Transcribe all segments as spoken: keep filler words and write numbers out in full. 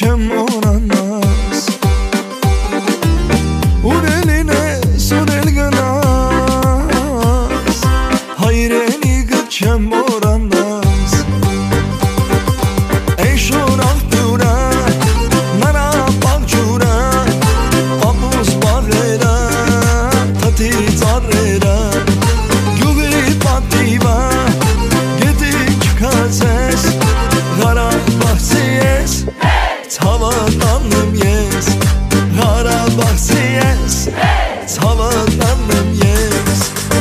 չեմ օրանաս Ուրելին ես ուրել գնաս Հայրենիքը չեմ օրանաս Էշոր աղբյուրը նրա պաղջուրը Ապուս բաղերը թթի ծարերը Գյուղի պատիվը գետի չքացես Ղարաբաղցի ես Ցավատանում ես Ղարաբաղցի ես Ցավատանում ես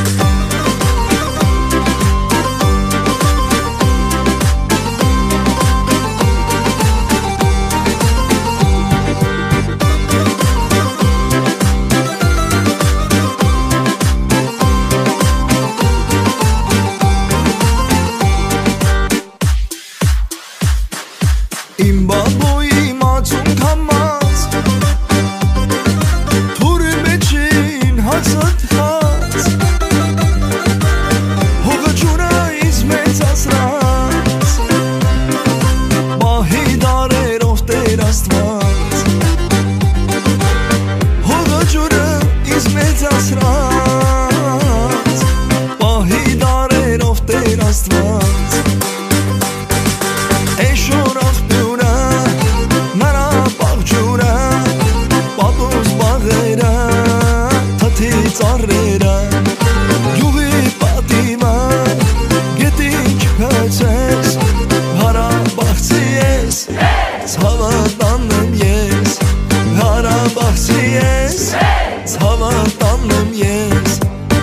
Իմ բաբոյի մածուն կամած Թուրի մեջին հացըտ հաց Հողը ջուրը իզ մեծ ասրած Բահի դարերով տեր աստված Հողը ջուրը իզ մեծ ասրած Բահի դարերով տեր աստված Էշոր աղբյուրը նրա պաղջուրը Պապուս բաղերը թթի ծարերը Գյուղի պատիվը գետի չքացես Ղարաբաղցի ես Ցավատանում ես Ղարաբաղցի ես Ցավատանում ես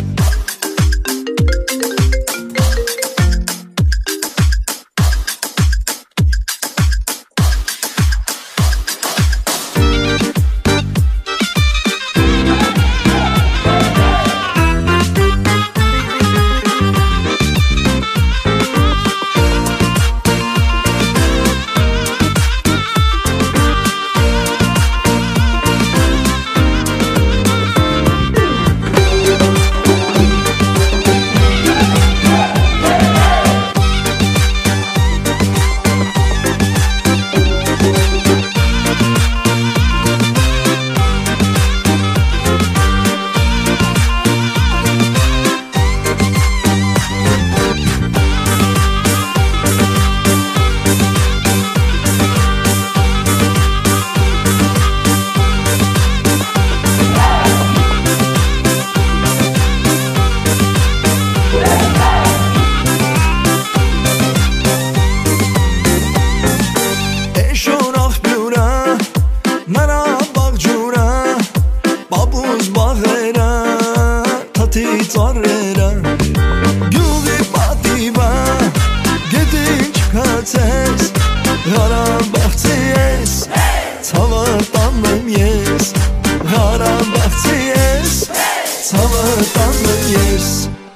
Նրա բաղջուրը Պապուս բաղերը թթի ծարերը Գյուղի պատիվը գետի չքացես Ղարաբաղցի ես Ցավատանում ես Ղարաբաղցի ես Ցավատանում ես